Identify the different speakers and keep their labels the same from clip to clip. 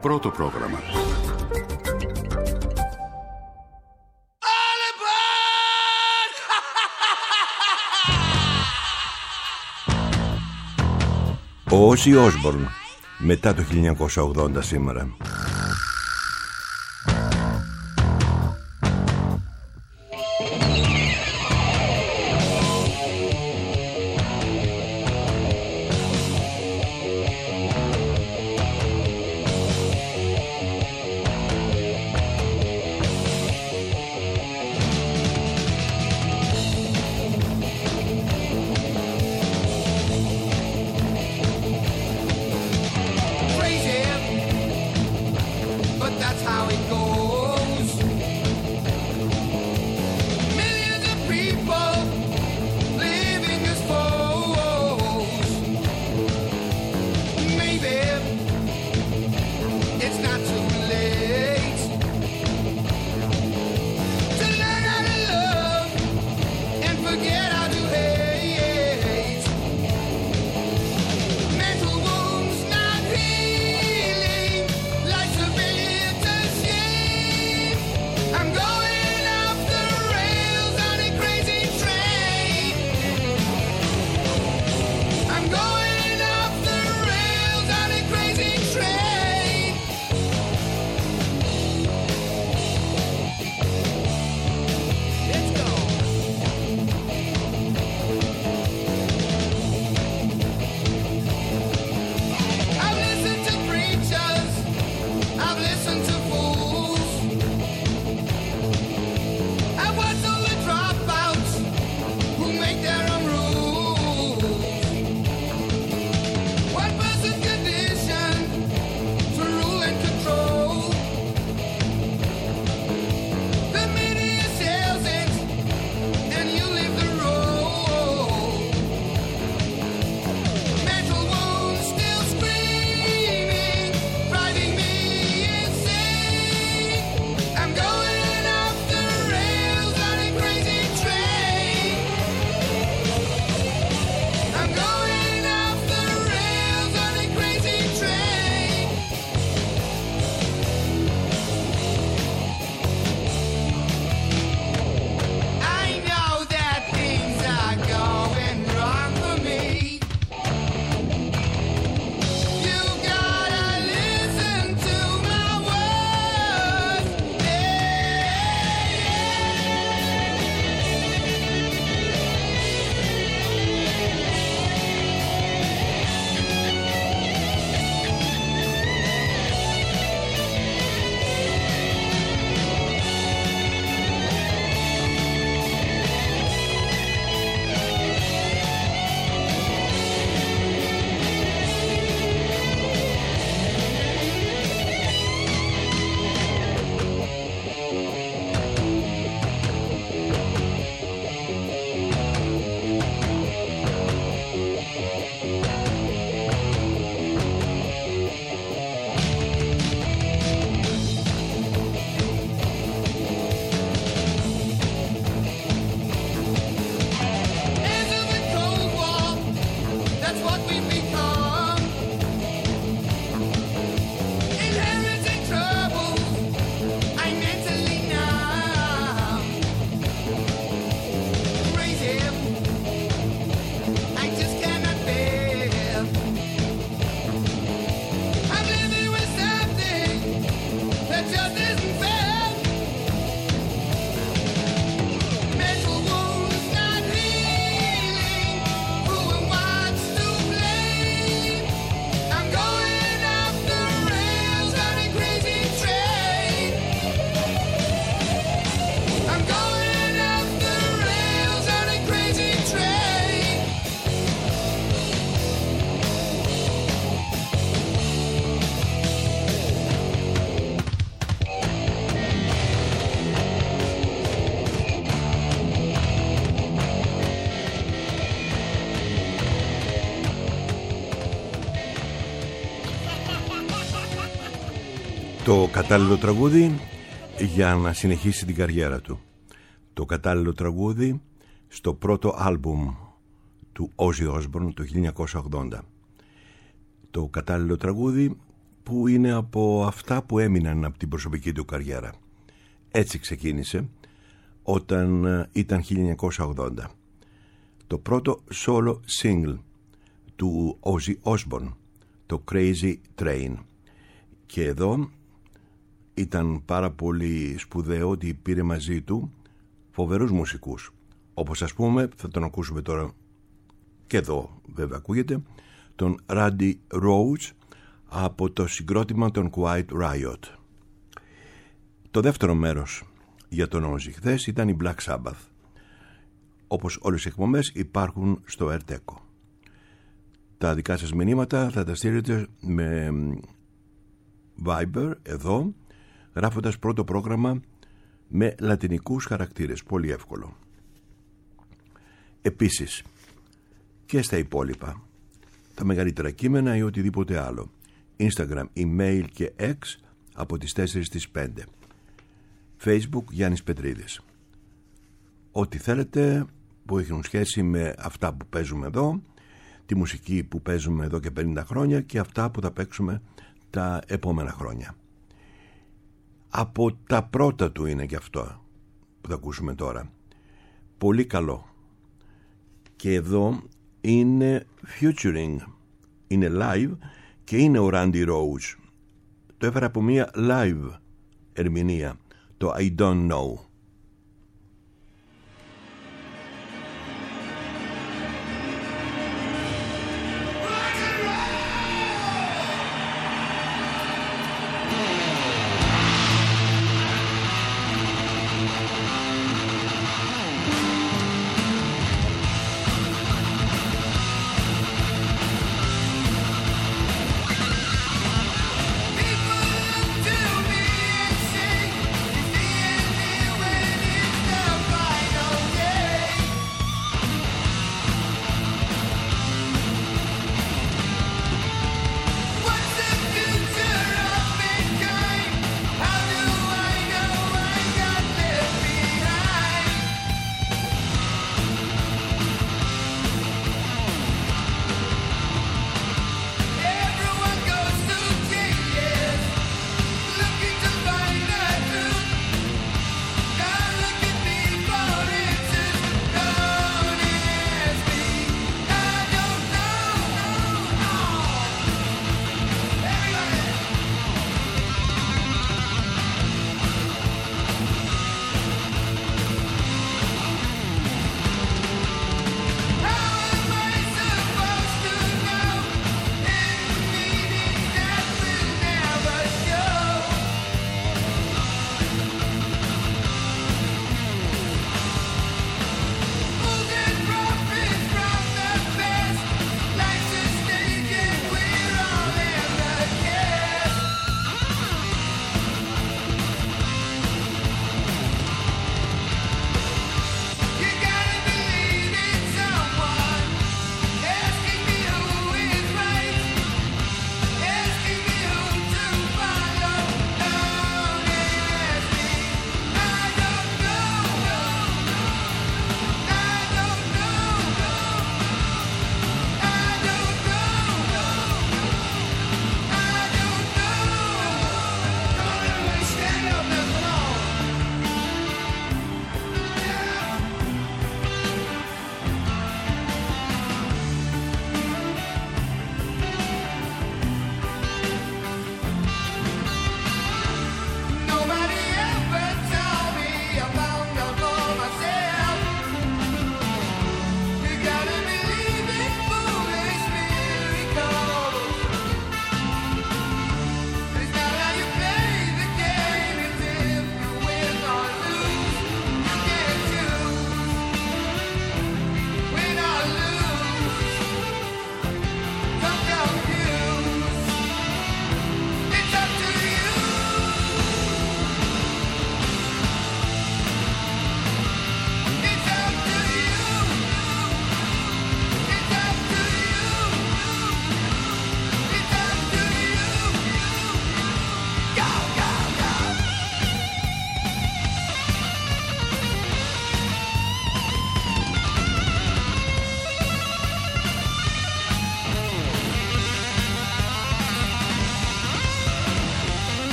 Speaker 1: Πρώτο πρόγραμμα.
Speaker 2: Ο Όζι Όσμπορν, μετά το 1980 σήμερα. Το κατάλληλο τραγούδι για να συνεχίσει την καριέρα του. Το κατάλληλο τραγούδι στο πρώτο άλμπουμ του Όζι Όσμπορν το 1980. Το κατάλληλο τραγούδι που είναι από αυτά που έμειναν από την προσωπική του καριέρα. Έτσι ξεκίνησε όταν ήταν 1980. Το πρώτο solo single του Ozzy Osbourne, το Crazy Train. Και εδώ ήταν πάρα πολύ σπουδαίο ότι πήρε μαζί του φοβερούς μουσικούς, όπως ας πούμε, θα τον ακούσουμε τώρα και εδώ βέβαια ακούγεται, τον Randy Rhoads από το συγκρότημα των Quiet Riot. Το δεύτερο μέρος για τον Ozzy χθες ήταν η Black Sabbath. Όπως όλες οι εκπομπές υπάρχουν στο Erteco. Τα δικά σας μηνύματα θα τα στείλετε με Viber εδώ, γράφοντας πρώτο πρόγραμμα με λατινικούς χαρακτήρες. Πολύ εύκολο. Επίσης και στα υπόλοιπα, τα μεγαλύτερα κείμενα ή οτιδήποτε άλλο, Instagram, email και X από τις 4 στις 5. Facebook Γιάννης Πετρίδης. Ό,τι θέλετε που έχουν σχέση με αυτά που παίζουμε εδώ, τη μουσική που παίζουμε εδώ και 50 χρόνια και αυτά που θα παίξουμε τα επόμενα χρόνια. Από τα πρώτα του είναι και αυτό που θα ακούσουμε τώρα. Πολύ καλό. Και εδώ είναι featuring, είναι live και είναι ο Randy Rhoads. Το έφερα από μια live ερμηνεία, το I Don't Know.
Speaker 1: People to me and say,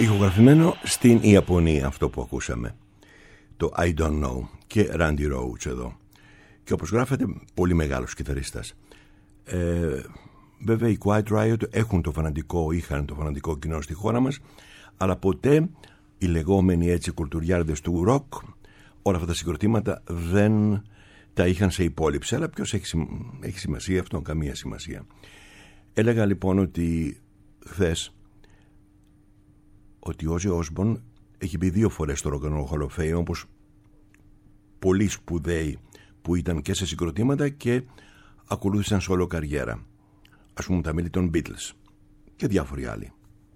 Speaker 2: Ηχογραφημένο στην Ιαπωνία αυτό που ακούσαμε, το I Don't Know, και Randy Rhoads εδώ, και όπως γράφεται πολύ μεγάλος κιθαρίστας. Βέβαια οι Quiet Riot είχαν το φανατικό κοινό στη χώρα μας, αλλά ποτέ οι λεγόμενοι έτσι κουλτουριάρδες του ροκ όλα αυτά τα συγκροτήματα δεν τα είχαν σε υπόλοιψη. Αλλά ποιος έχει σημασία αυτό? Καμία σημασία. Έλεγα λοιπόν ότι χθες ότι ο Ozzy Osbourne έχει μπει 2 φορές στο Rock and Roll Hall of Fame, όπως πολλοί σπουδαίοι που ήταν και σε συγκροτήματα και ακολούθησαν solo καριέρα. Ας πούμε τα μέλη των Beatles και διάφοροι άλλοι.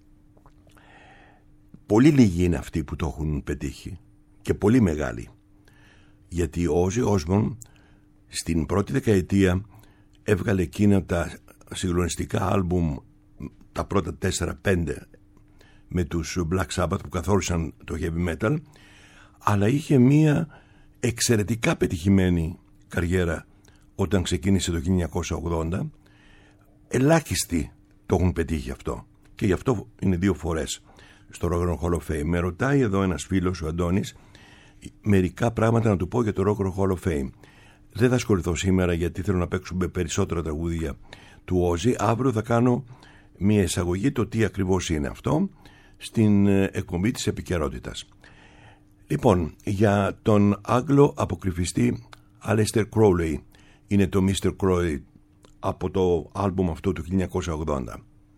Speaker 2: Πολύ λίγοι είναι αυτοί που το έχουν πετύχει και πολύ μεγάλοι. Γιατί ο Ozzy Osbourne στην πρώτη δεκαετία έβγαλε εκείνα τα συγκλονιστικά άλμπουμ, τα πρώτα 4-5 με τους Black Sabbath που καθόρισαν το heavy metal, αλλά είχε μία εξαιρετικά πετυχημένη καριέρα όταν ξεκίνησε το 1980. Ελάχιστοι το έχουν πετύχει αυτό και γι' αυτό είναι 2 φορές στο Rock and Roll Hall of Fame. Με ρωτάει εδώ ένας φίλος, ο Αντώνης, μερικά πράγματα να του πω για το Rock and Roll Hall of Fame. Δεν θα ασχοληθώ σήμερα γιατί θέλω να παίξουμε περισσότερα τραγούδια του Ozzy. Αύριο θα κάνω μια εισαγωγή το τι ακριβώς είναι αυτό στην εκπομπή της επικαιρότητας. Λοιπόν, για τον Άγγλο αποκρυφιστή Aleister Crowley είναι το Mr. Crowley από το άλμπουμ αυτό του 1980.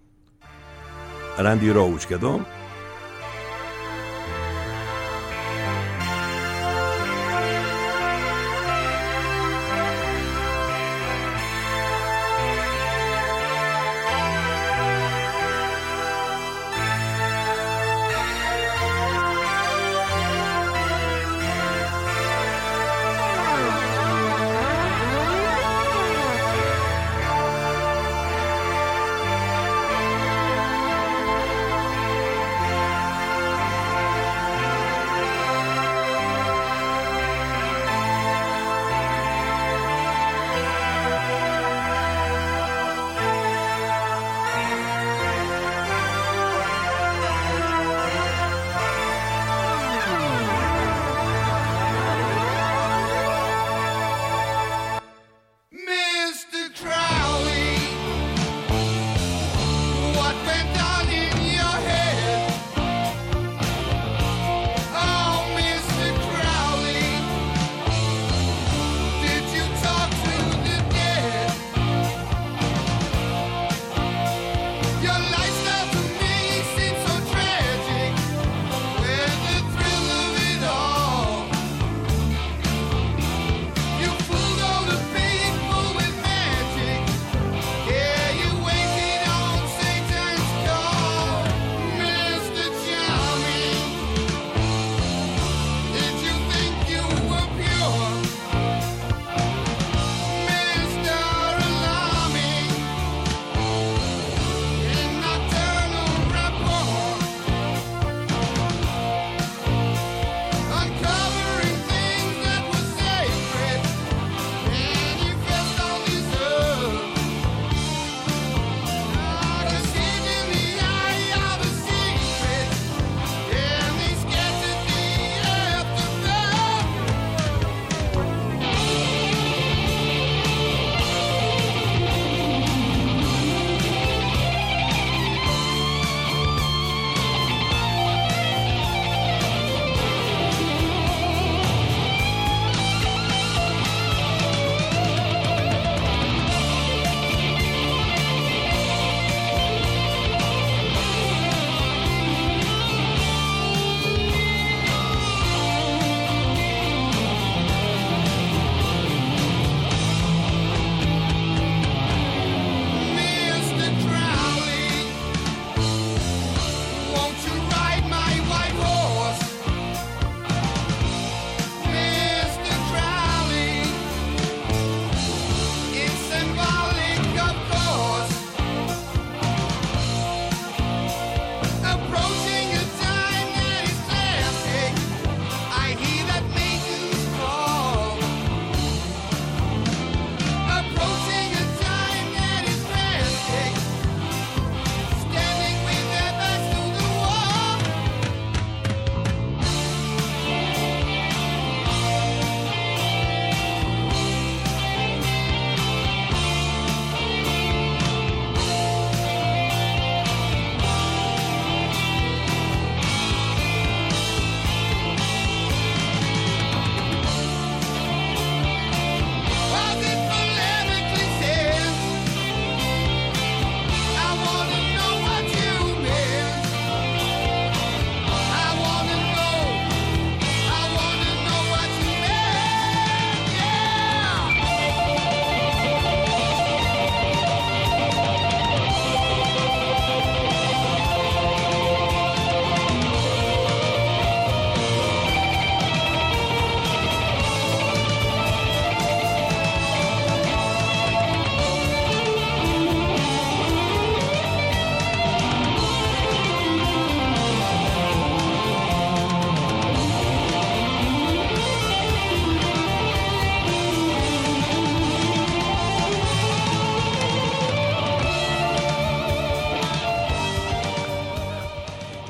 Speaker 2: Randy Rhoads και εδώ.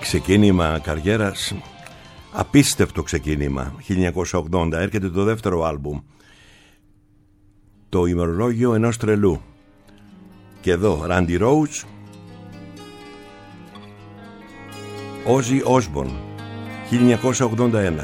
Speaker 2: Ξεκίνημα καριέρας, απίστευτο ξεκίνημα. 1980 έρχεται το δεύτερο άλμπουμ, το ημερολόγιο ενός τρελού. Και εδώ Randy Rhoads, Ozzy Osbourne, 1981.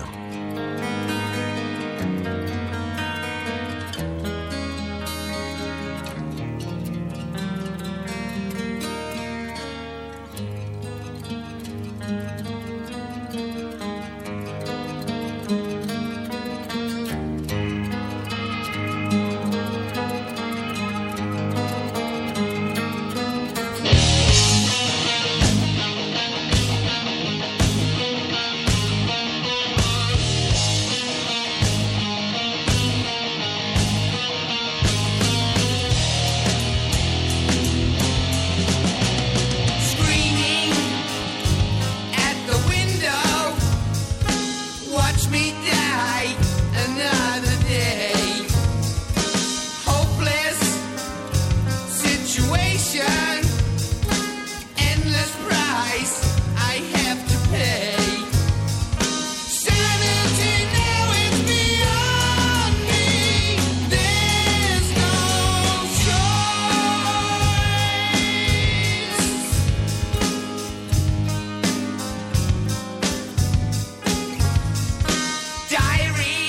Speaker 1: Diary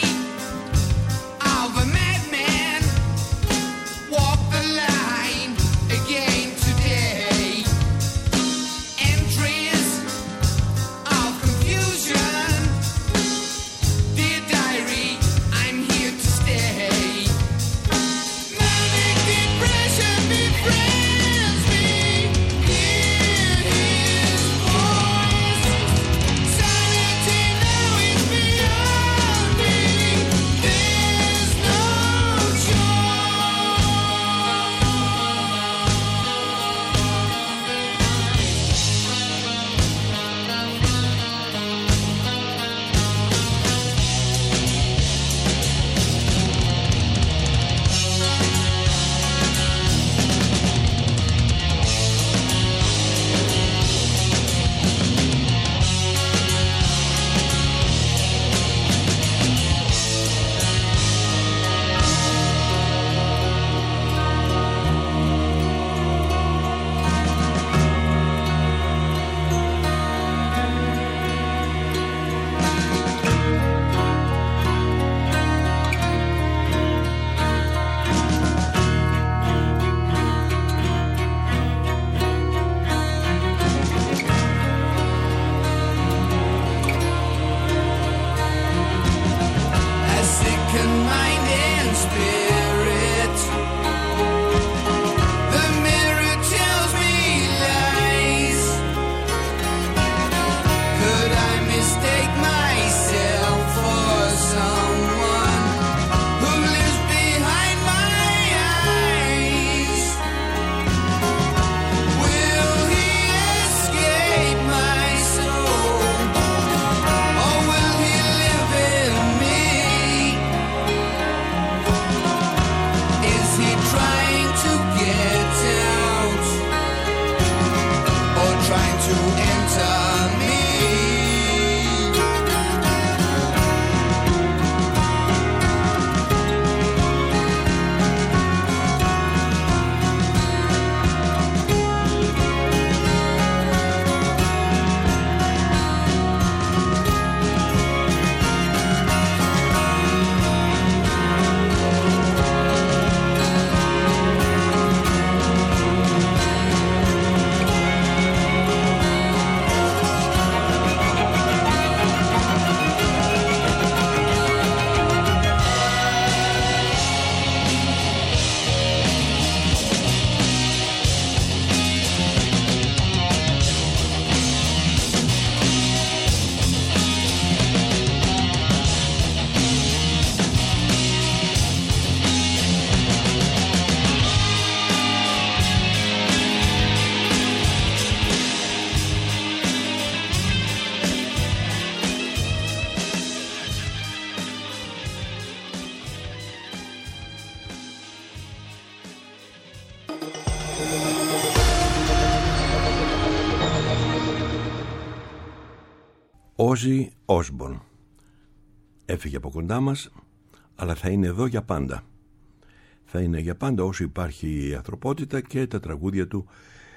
Speaker 2: Όζι Όσμπορν έφυγε από κοντά μας, αλλά θα είναι εδώ για πάντα. Θα είναι για πάντα όσο υπάρχει η ανθρωπότητα, και τα τραγούδια του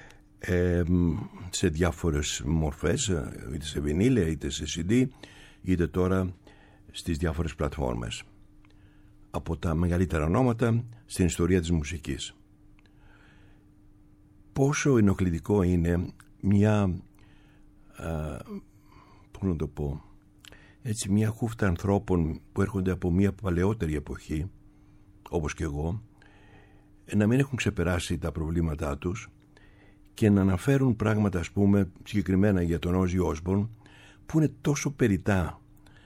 Speaker 2: σε διάφορες μορφές, είτε σε βινίλια, είτε σε CD, είτε τώρα στις διάφορες πλατφόρμες. Από τα μεγαλύτερα ονόματα στην ιστορία της μουσικής. Πόσο ενοχλητικό είναι μια, πώς να το πω, έτσι, μια χούφτα ανθρώπων που έρχονται από μια παλαιότερη εποχή, όπως και εγώ, να μην έχουν ξεπεράσει τα προβλήματά τους και να αναφέρουν πράγματα, ας πούμε, συγκεκριμένα για τον Όζι Όσμπορν, που είναι τόσο περιτά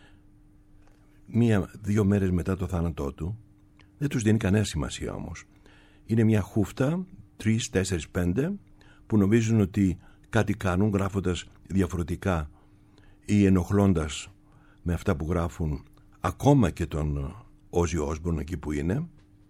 Speaker 2: 1-2 μέρες μετά το θάνατό του. Δεν τους δίνει κανένα σημασία όμως. Είναι μια χούφτα 3, 4, 5 που νομίζουν ότι κάτι κάνουν γράφοντας διαφορετικά ή ενοχλώντας με αυτά που γράφουν ακόμα και τον Όζι Όσμπορν εκεί που είναι.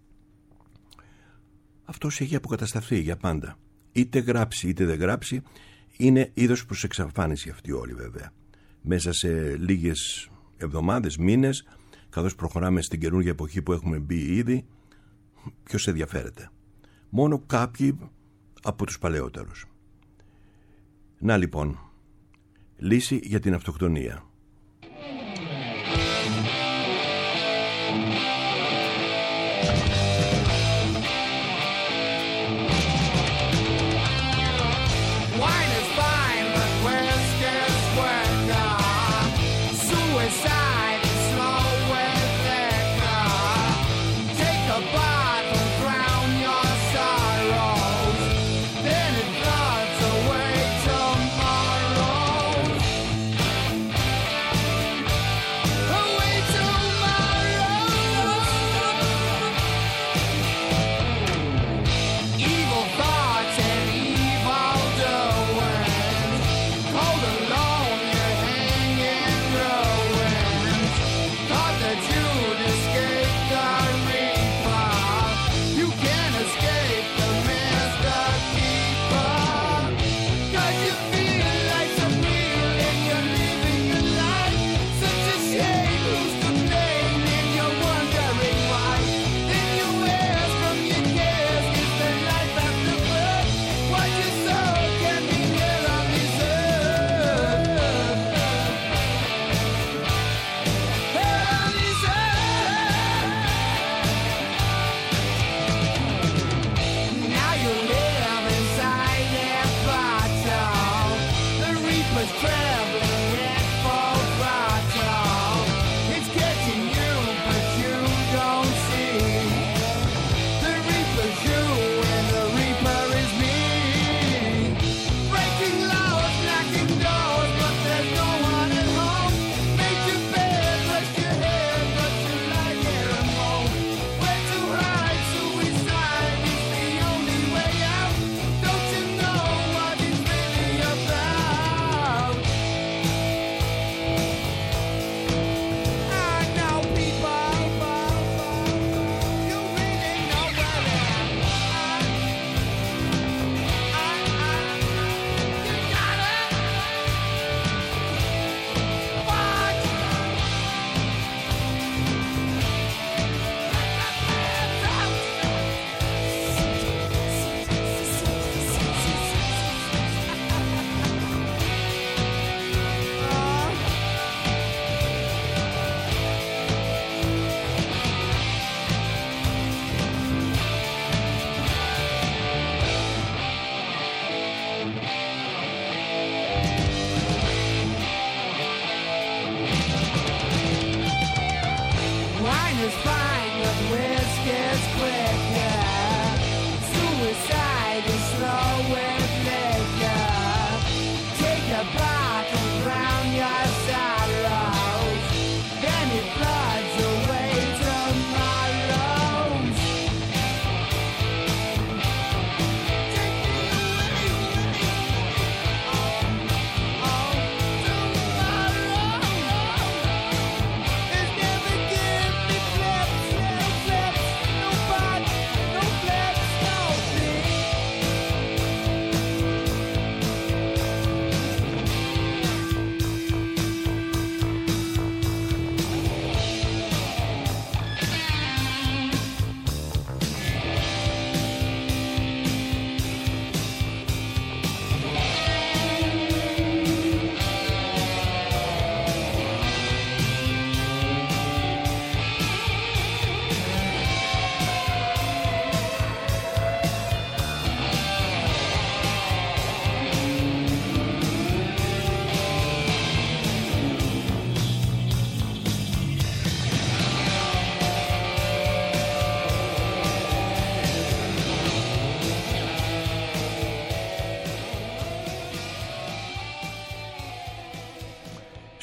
Speaker 2: Αυτός έχει αποκατασταθεί για πάντα. Είτε γράψει είτε δεν γράψει, είναι είδος προς εξαφάνιση αυτοί όλοι βέβαια. Μέσα σε λίγες εβδομάδες, μήνες, καθώς προχωράμε στην καινούργια εποχή που έχουμε μπει ήδη, ποιος ενδιαφέρεται? Μόνο κάποιοι από τους παλαιότερους. Να λοιπόν, λύση για την αυτοκτονία.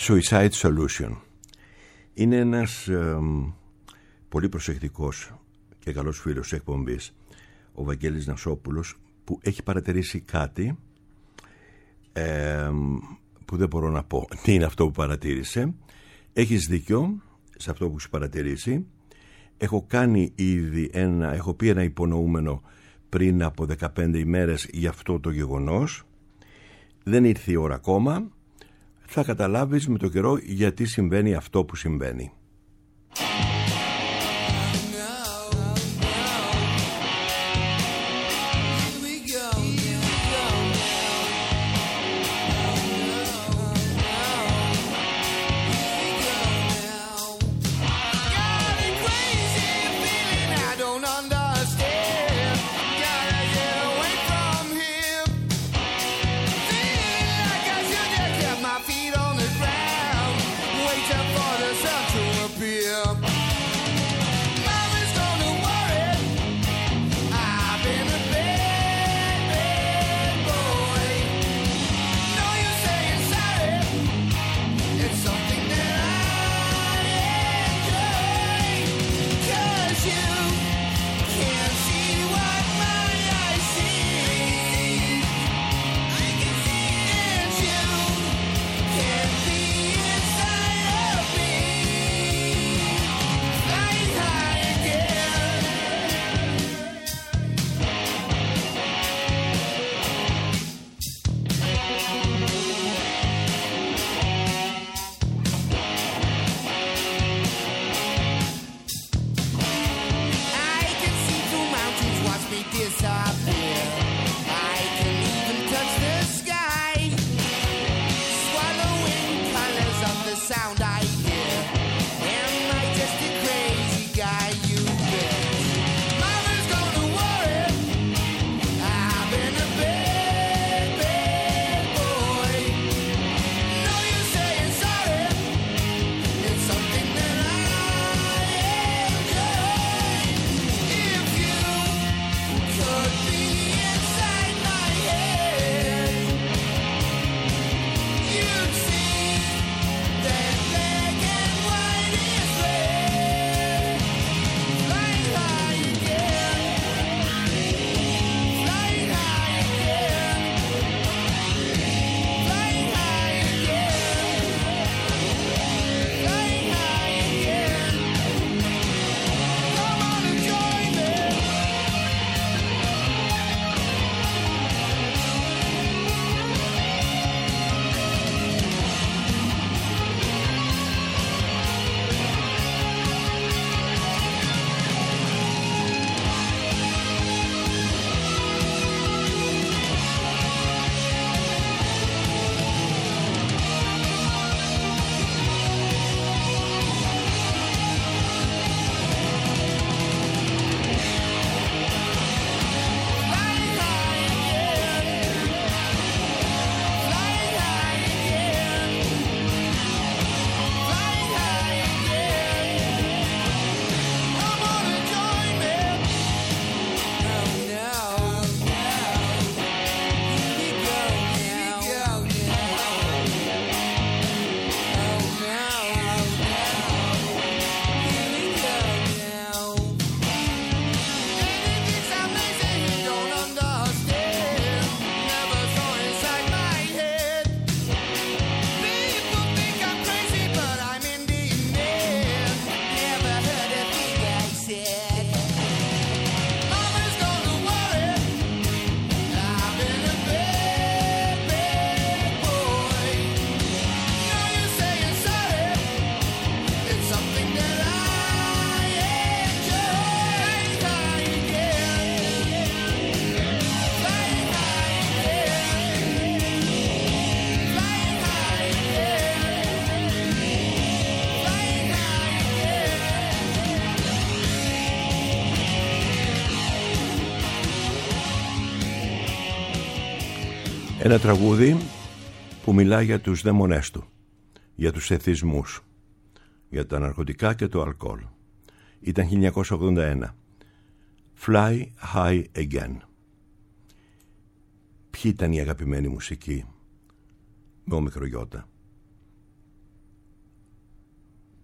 Speaker 2: Suicide Solution. Είναι ένας πολύ προσεκτικός και καλός φίλος της εκπομπής, ο Βαγγέλης Νασόπουλος, που έχει παρατηρήσει κάτι που δεν μπορώ να πω τι είναι αυτό που παρατήρησε. Έχεις δίκιο σε αυτό που σου παρατηρήσει. Έχω πει ένα υπονοούμενο πριν από 15 ημέρες για αυτό το γεγονός. Δεν ήρθε η ώρα ακόμα. Θα καταλάβεις με το καιρό γιατί συμβαίνει αυτό που συμβαίνει. Ένα τραγούδι που μιλάει για τους δαίμονές του, για τους εθισμούς, για τα ναρκωτικά και το αλκοόλ. Ήταν 1981. Fly High Again. Ποιοι ήταν η αγαπημένη μουσική με όμικρο γιώτα?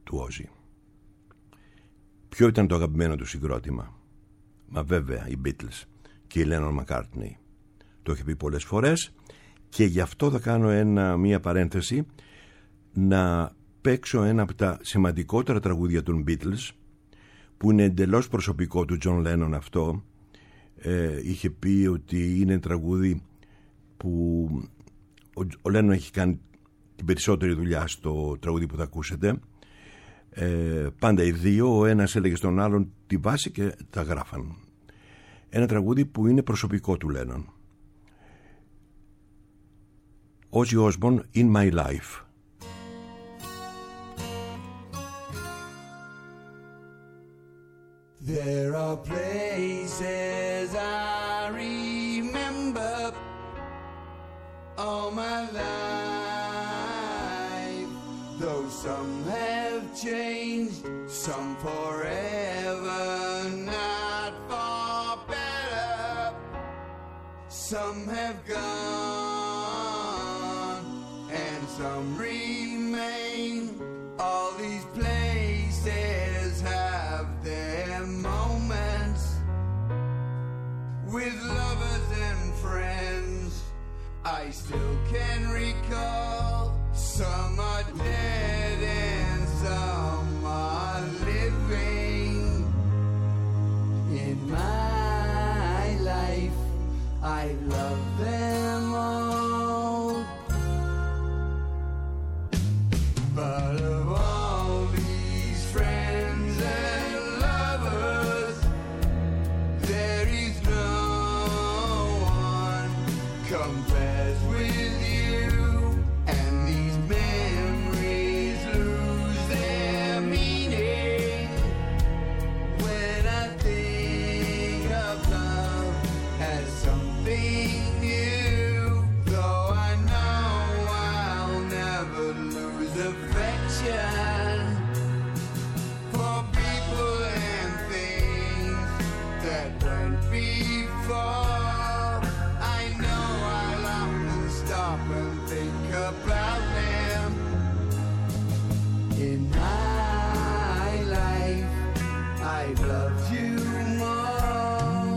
Speaker 2: του Ozzy. Ποιο ήταν το αγαπημένο του συγκρότημα? Μα βέβαια οι Beatles και η Lennon McCartney. Το έχει πει πολλές φορές και γι' αυτό θα κάνω μία παρένθεση να παίξω ένα από τα σημαντικότερα τραγούδια των Beatles, που είναι εντελώς προσωπικό του John Lennon αυτό. Είχε πει ότι είναι τραγούδι που ο Lennon έχει κάνει την περισσότερη δουλειά στο τραγούδι που θα ακούσετε. Πάντα οι δύο, ο ένας έλεγε στον άλλον τη βάση και τα γράφαν. Ένα τραγούδι που είναι προσωπικό του Lennon. Ozzy Osbourne, In My Life.
Speaker 1: There are places I remember all my life, though some have changed, some forever, not for better. Some have gone and some remain. All these places have their moments with lovers and friends. I still can recall. Some are dead and some are living. In my life, I love them all. But of all these friends and lovers, there is no one compares with you. And these memories lose their meaning when I think of love as something new. Though I know I'll never lose affection for people and things that went before. I know I'll often stop and think about them. In my life, I've loved you more.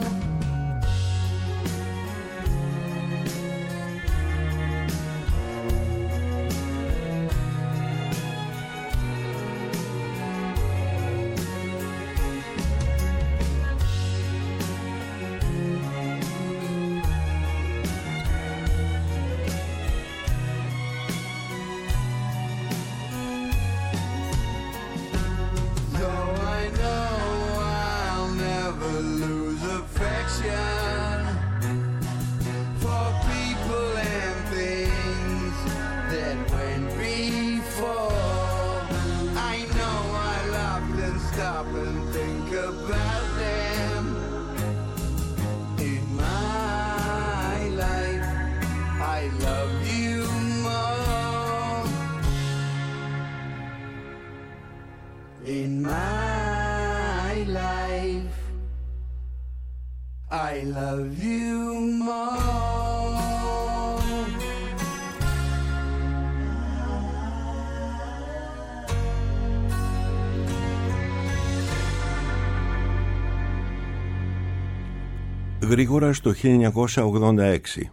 Speaker 1: Though I know I'll never lose affection for people and things that went before. I know I'll often stop and think about them. In my life, I love you more. In my life, I love you more.
Speaker 2: Γρήγορα στο 1986.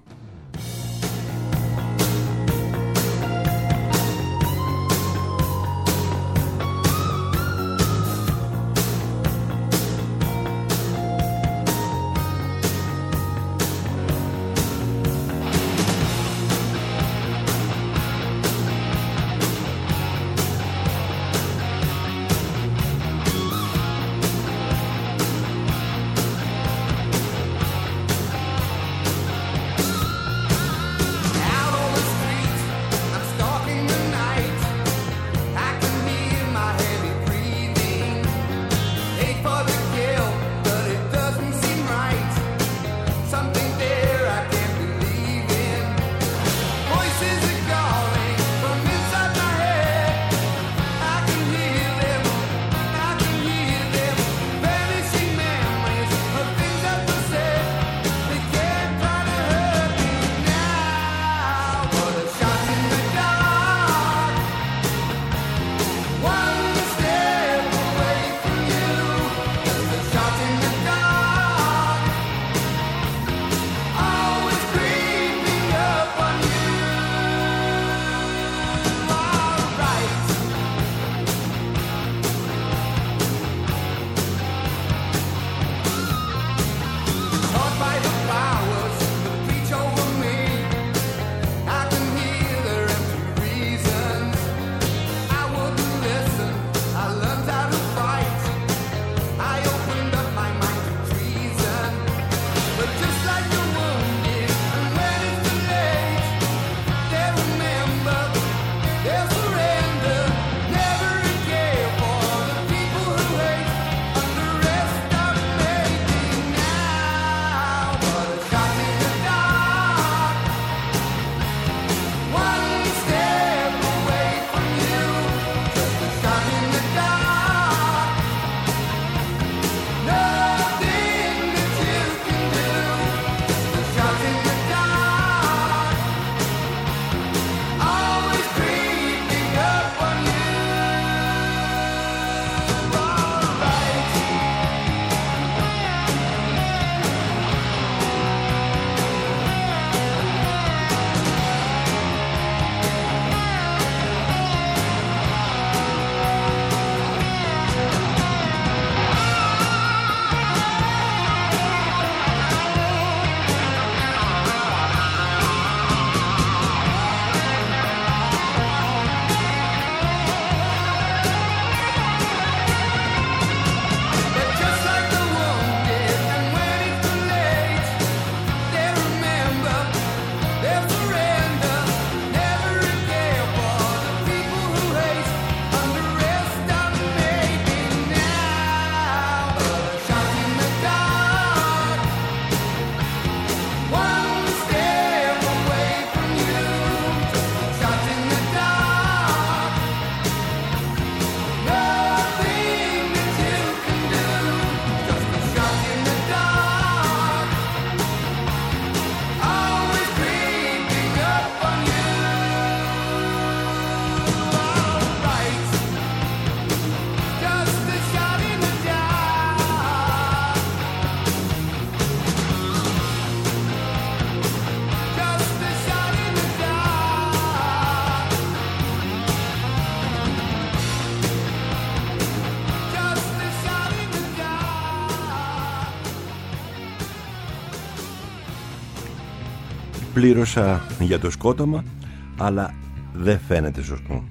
Speaker 2: Πλήρωσα για το σκότωμα, αλλά δεν φαίνεται σωστό.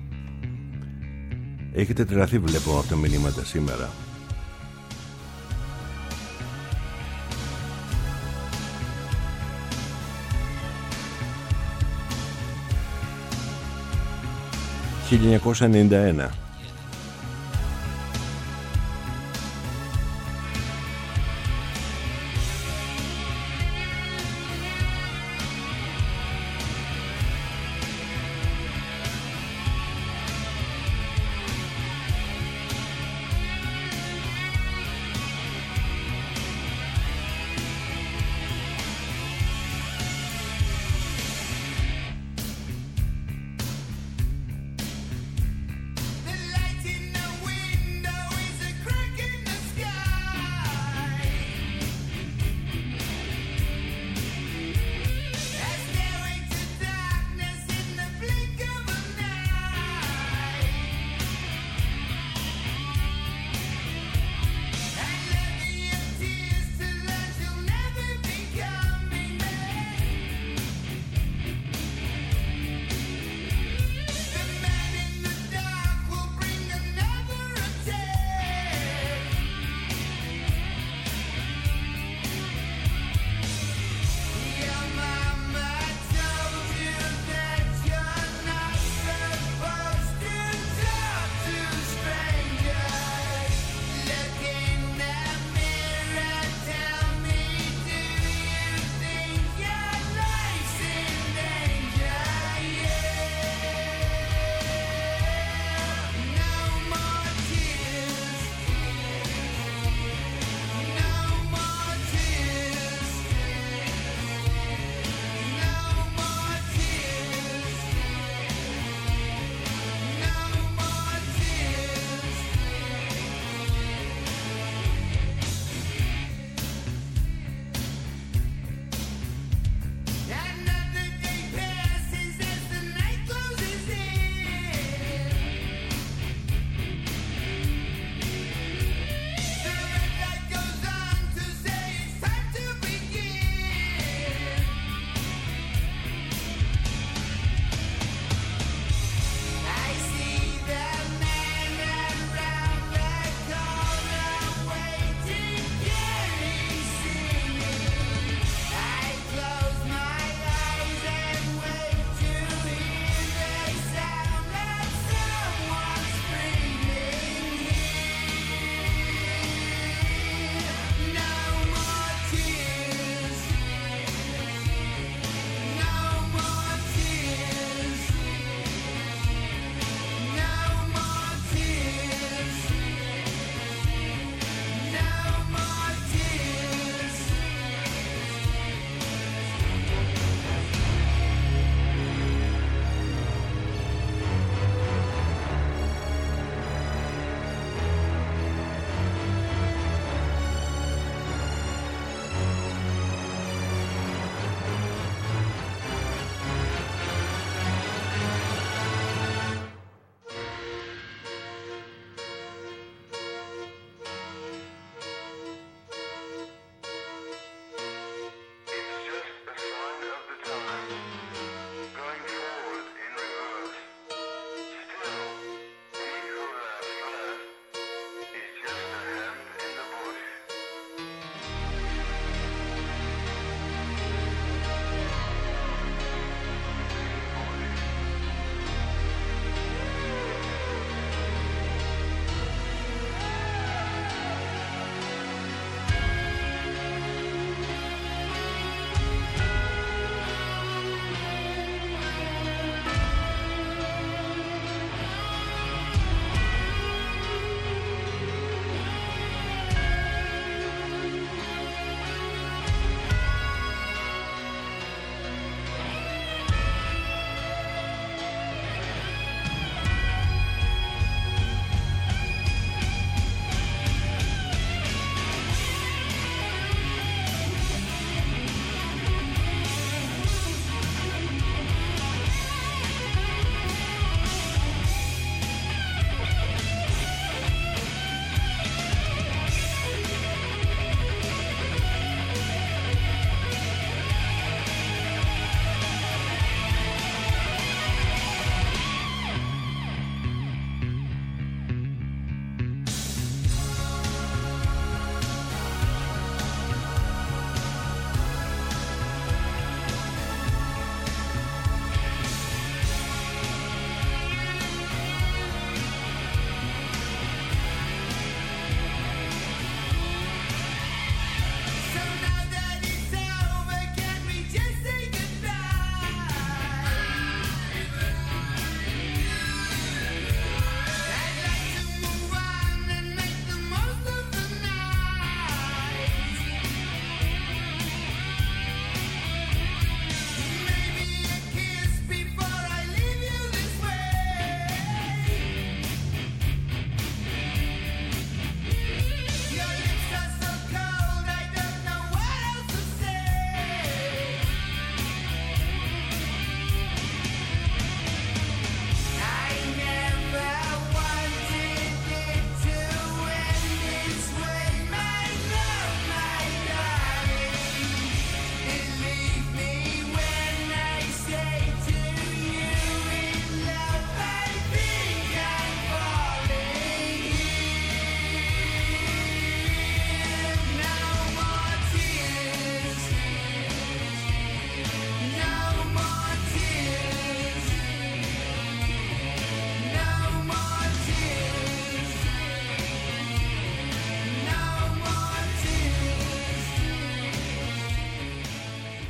Speaker 2: Έχετε τρελαθεί, βλέπω, από τα μηνύματα σήμερα. «1991».
Speaker 1: This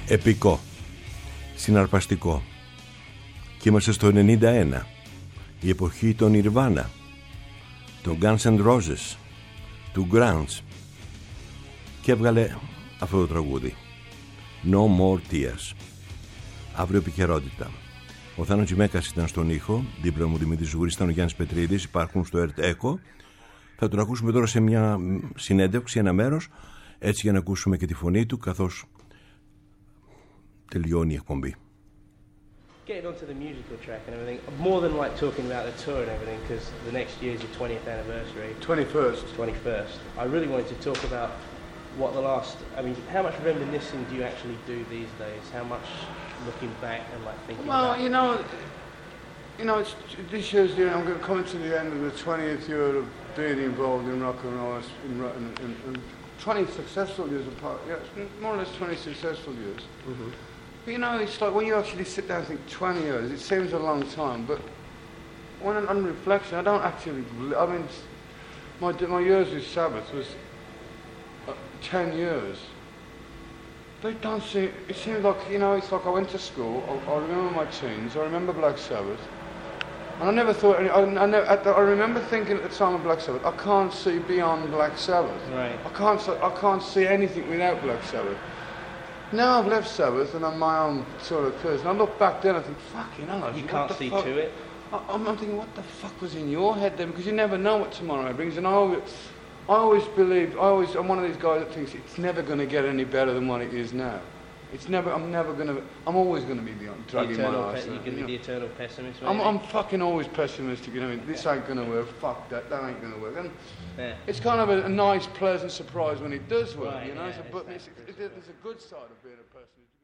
Speaker 2: επικό, συναρπαστικό. Και είμαστε στο 91, η εποχή των Nirvana, των Guns N' Roses, του Grunge, και έβγαλε αυτό το τραγούδι, No More Tears. Αύριο επικαιρότητα. Ο Θάνος Τζιμέκας ήταν στον ήχο, δίπλα μου Δημήτρης Ζούρης, ήταν ο Γιάννης Πετρίδης, υπάρχουν στο ΕΡΤ ΕΚΟ. Θα τον ακούσουμε τώρα σε μια συνέντευξη, ένα μέρος, έτσι για να ακούσουμε και τη φωνή του καθώς τελειώνει η εκπομπή.
Speaker 3: Getting onto the musical track and everything, more than like talking about the tour and everything, because the next year is your 20th anniversary. 21st. I really wanted to talk about what the last, I mean, how much reminiscing do you actually do these days? How much looking back and like thinking about...
Speaker 4: Well, it's, this year's the, I'm going to come to the end of the 20th year of being involved in rock and roll, and 20 successful years apart. Yeah, it's more or less 20 successful years. Mm-hmm. But it's like when you actually sit down and think 20 years, it seems a long time, but when on reflection, I don't actually, I mean, my years with Sabbath was 10 years. They don't seem, it seems like, it's like I went to school, I remember my teens, I remember Black Sabbath, and I never thought, I remember thinking at the time of Black Sabbath, I can't see beyond Black Sabbath.
Speaker 3: Right.
Speaker 4: I can't see anything without Black Sabbath. Now I've left Sabbath and I'm my own sort of person. I look back then and I think, fucking hell.
Speaker 3: You can't see to it?
Speaker 4: I'm thinking, what the fuck was in your head then? Because you never know what tomorrow brings. And I always believe, I'm one of these guys that thinks it's never going to get any better than what it is now. I'm always going to be beyond dragging my ass.
Speaker 3: You're going to be the eternal pessimist,
Speaker 4: I'm fucking always pessimistic, this ain't going to work, fuck that ain't going to work. And it's kind of a nice, pleasant surprise when it does work,
Speaker 3: right,
Speaker 4: but it's a good side of being a pessimist.